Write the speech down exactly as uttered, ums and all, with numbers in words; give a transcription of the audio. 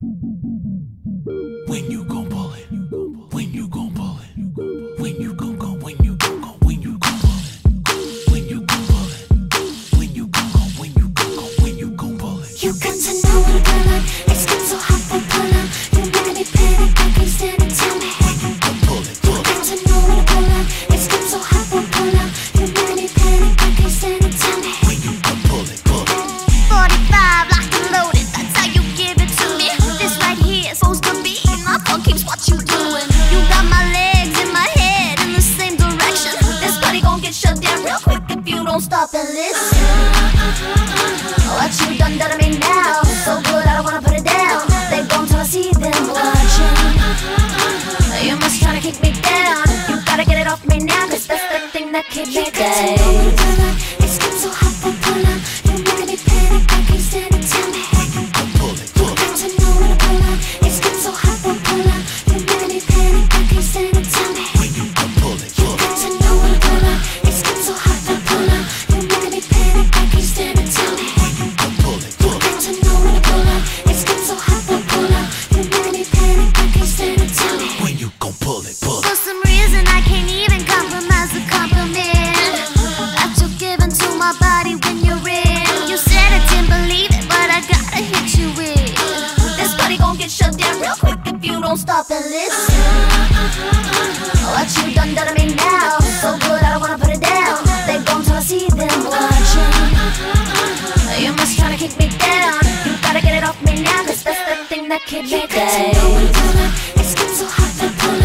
When you gon' pull it? When you gon' pull it? When you gon' go? When you gon' go? When you gon' pull it? When you gon' pull it? When you gon' go? When you gon' go? When you gon' pull it? You got to know what I got like. It's got so hot for pull up. You making me panic, I can't stand it. Tell me when you gon' pull it? You got to know what I got like. It's got so hot for pull up. You making me panic, I can't stand it. Tell me when you gon' pull it? Pull it. forty-five, locked and loaded. That's how you give it to me. This right here is supposed to be my phone keeps what you doing. You got my legs and my head in the same direction. This party gon' get shut down real quick if you don't stop and listen. What you done done to me now? So good I don't wanna put it down. They gon' till I see them watching. You must tryna kick me down. You gotta get it off me now, cause that's the thing that keeps me down. It's got so hot for pull up. You making me panic, I can't stand it. Tell me when you gon' pull it? Pull it. got to know what I pull up. It's got so hot for pull up. You making me panic, I can't stand it. Tell me when you gon' pull it? Pull it. got to know what I pull up. It's got so hot for pull up. You making me panic, I can't stand it. Tell me when you gon' pull it? Pull it. got to know what I pull up. It's got so hot for pull up. You making me panic, I can't stand it. Tell me When you gon' pull it? Pull it. for some reason I can't even compromise the compliment that you're giving to my body when you're in. You said I didn't believe it, but I gotta hit you with this party gon' get shut down real quick if you don't stop and listen. What you done done to me now? So good I don't wanna put it down. They gon' till I see them watching. You must tryna kick me down. You gotta get it off me now, cause that's the thing that keeps me down. It's got so hot for pull